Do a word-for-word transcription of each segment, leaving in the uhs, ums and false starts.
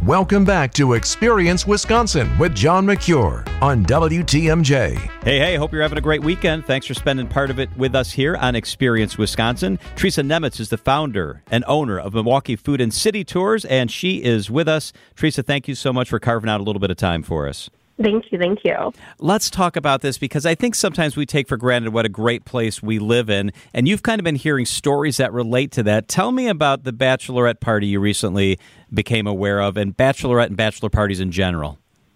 Welcome back to Experience Wisconsin with John McCure on W T M J. Hey, hey, hope you're having a great weekend. Thanks for spending part of it with us here on Experience Wisconsin. Teresa Nemitz is the founder and owner of Milwaukee Food and City Tours, and she is with us. Teresa, thank you so much for carving out a little bit of time for us. Thank you. Thank you. Let's talk about this because I think sometimes we take for granted what a great place we live in, and you've kind of been hearing stories that relate to that. Tell me about the bachelorette party you recently became aware of and bachelorette and bachelor parties in general.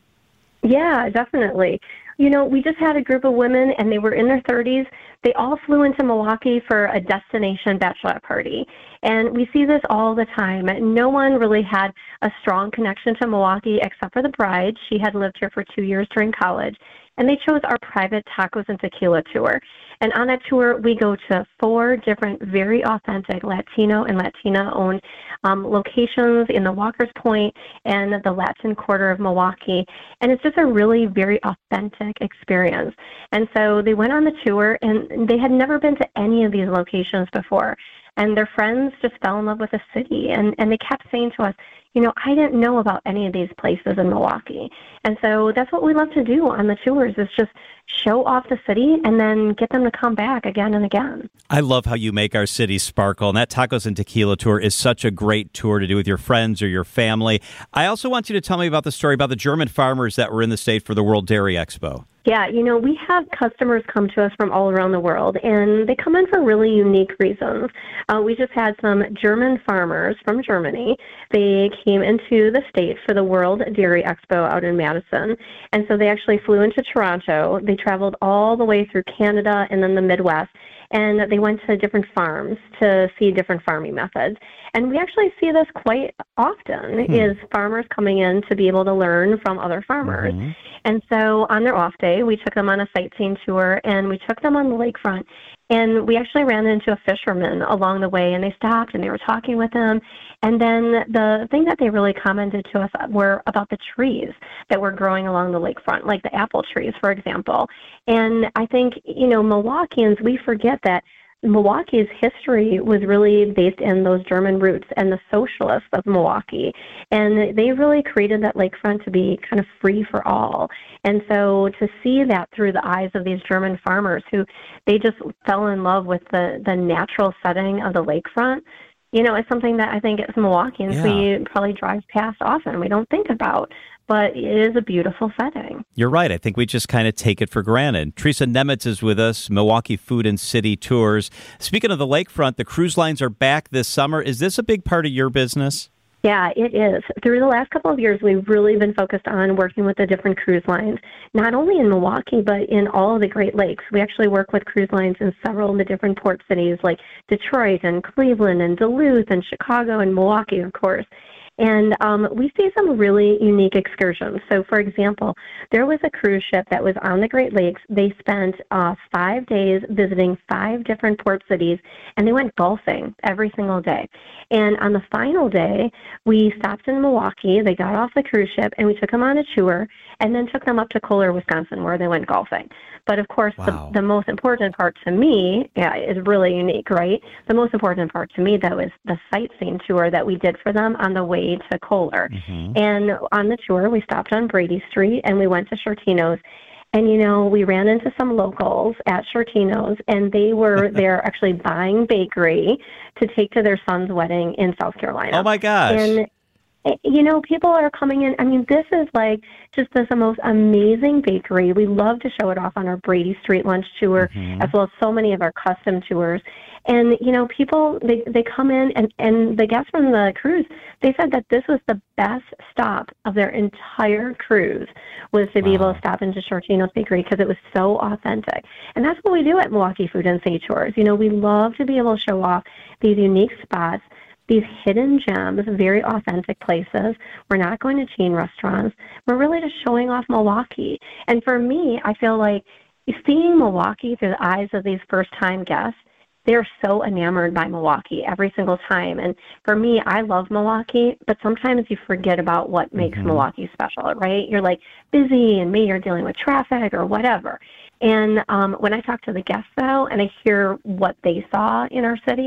Yeah, definitely. You know, we just had a group of women, and they were in their thirties. They all flew into Milwaukee for a destination bachelorette party. And we see this all the time. No one really had a strong connection to Milwaukee except for the bride. She had lived here for two years during college. And they chose our private tacos and tequila tour. And on that tour, we go to four different, very authentic Latino and Latina-owned um, locations in the Walker's Point and the Latin Quarter of Milwaukee. And it's just a really very authentic experience. And so they went on the tour, and they had never been to any of these locations before. And their friends just fell in love with the city. And, and they kept saying to us, you know, I didn't know about any of these places in Milwaukee. And so that's what we love to do on the tours is just show off the city and then get them to come back again and again. I love how you make our city sparkle. And that Tacos and Tequila tour is such a great tour to do with your friends or your family. I also want you to tell me about the story about the German farmers that were in the state for the World Dairy Expo. Yeah, you know, we have customers come to us from all around the world, and they come in for really unique reasons. Uh, we just had some German farmers from Germany. They came into the state for the World Dairy Expo out in Madison, and so they actually flew into Toronto. They traveled all the way through Canada and then the Midwest, and they went to different farms to see different farming methods. And we actually see this quite often, hmm. is farmers coming in to be able to learn from other farmers. Mm-hmm. And so on their off day, we took them on a sightseeing tour, and we took them on the lakefront. And we actually ran into a fisherman along the way, and they stopped, and they were talking with him. And then the thing that they really commented to us were about the trees that were growing along the lakefront, like the apple trees, for example. And I think, you know, Milwaukeeans, we forget that Milwaukee's history was really based in those German roots and the socialists of Milwaukee. And they really created that lakefront to be kind of free for all. And so to see that through the eyes of these German farmers who they just fell in love with the, the natural setting of the lakefront, you know, it's something that I think as Milwaukeeans yeah. we probably drive past often. We don't think about, but it is a beautiful setting. You're right. I think we just kind of take it for granted. Teresa Nemitz is with us, Milwaukee Food and City Tours. Speaking of the lakefront, the cruise lines are back this summer. Is this a big part of your business? Yeah, it is. Through the last couple of years, we've really been focused on working with the different cruise lines, not only in Milwaukee, but in all of the Great Lakes. We actually work with cruise lines in several of the different port cities like Detroit and Cleveland and Duluth and Chicago and Milwaukee, of course. And um, we see some really unique excursions. So, for example, there was a cruise ship that was on the Great Lakes. They spent uh, five days visiting five different port cities, and they went golfing every single day. And on the final day, we stopped in Milwaukee. They got off the cruise ship, and we took them on a tour, and then took them up to Kohler, Wisconsin, where they went golfing. But, of course, wow. the, the most important part to me, yeah, is really unique, right? The most important part to me, though, is the sightseeing tour that we did for them on the way to Kohler. Mm-hmm. And on the tour, we stopped on Brady Street, and we went to Shortino's. And, you know, we ran into some locals at Shortino's, and they were there actually buying bakery to take to their son's wedding in South Carolina. Oh, my gosh. And you know, people are coming in. I mean, this is like just this the most amazing bakery. We love to show it off on our Brady Street lunch tour, mm-hmm. as well as so many of our custom tours. And, you know, people, they, they come in, and, and the guests from the cruise, they said that this was the best stop of their entire cruise, was to wow. be able to stop into Shortino's Bakery because it was so authentic. And that's what we do at Milwaukee Food and City Tours. You know, we love to be able to show off these unique spots, these hidden gems, very authentic places. We're not going to chain restaurants. We're really just showing off Milwaukee. And for me, I feel like seeing Milwaukee through the eyes of these first-time guests, they're so enamored by Milwaukee every single time. And for me, I love Milwaukee, but sometimes you forget about what makes mm-hmm. Milwaukee special, right? You're like busy, and maybe you're dealing with traffic or whatever. And um, when I talk to the guests, though, and I hear what they saw in our city,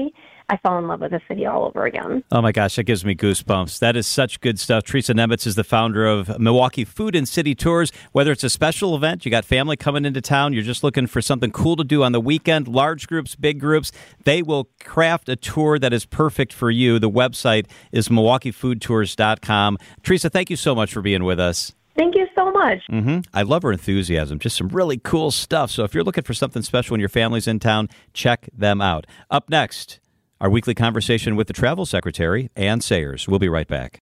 I fall in love with the city all over again. Oh my gosh, that gives me goosebumps. That is such good stuff. Teresa Nemitz is the founder of Milwaukee Food and City Tours. Whether it's a special event, you got family coming into town, you're just looking for something cool to do on the weekend, large groups, big groups, they will craft a tour that is perfect for you. The website is milwaukee food tours dot com. Teresa, thank you so much for being with us. Thank you so much. Mm-hmm. I love her enthusiasm. Just some really cool stuff. So if you're looking for something special when your family's in town, check them out. Up next, our weekly conversation with the travel secretary, Ann Sayers. We'll be right back.